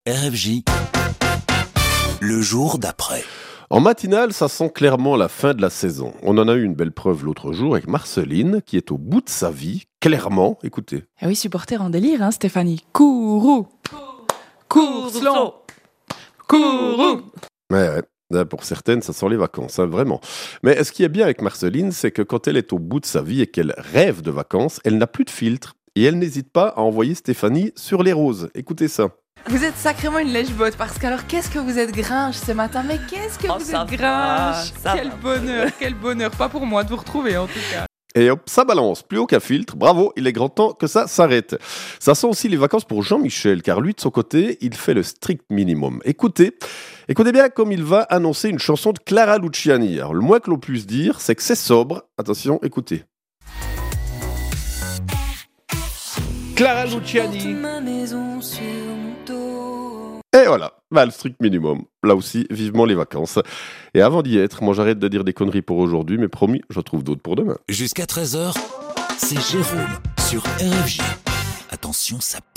RFJ, le jour d'après. En matinale, ça sent clairement la fin de la saison. On en a eu une belle preuve l'autre jour avec Marceline, qui est au bout de sa vie, clairement. Écoutez. Ah oui, supporter en délire, hein, Stéphanie. Kourou, course long, kourou. Ouais. Là, pour certaines, ça sent les vacances, hein, vraiment. Mais ce qui est bien avec Marceline, c'est que quand elle est au bout de sa vie et qu'elle rêve de vacances, elle n'a plus de filtre. Et elle n'hésite pas à envoyer Stéphanie sur les roses. Écoutez ça. Vous êtes sacrément une lèche-botte, parce qu'alors qu'est-ce que vous êtes grinche ce matin. Mais qu'est-ce que vous êtes grinche. Quel bonheur, pas pour moi de vous retrouver en tout cas. Et hop, ça balance, plus aucun filtre, bravo, il est grand temps que ça s'arrête. Ça sent aussi les vacances pour Jean-Michel, car lui de son côté, il fait le strict minimum. Écoutez bien comme il va annoncer une chanson de Clara Luciani. Alors le moins que l'on puisse dire, c'est que c'est sobre. Attention, écoutez. Clara Luciani. Et voilà, le strict minimum. Là aussi, vivement les vacances. Et avant d'y être, moi j'arrête de dire des conneries pour aujourd'hui, mais promis, j'en trouve d'autres pour demain. Jusqu'à 13h, c'est Jérôme sur RFJ. Attention, ça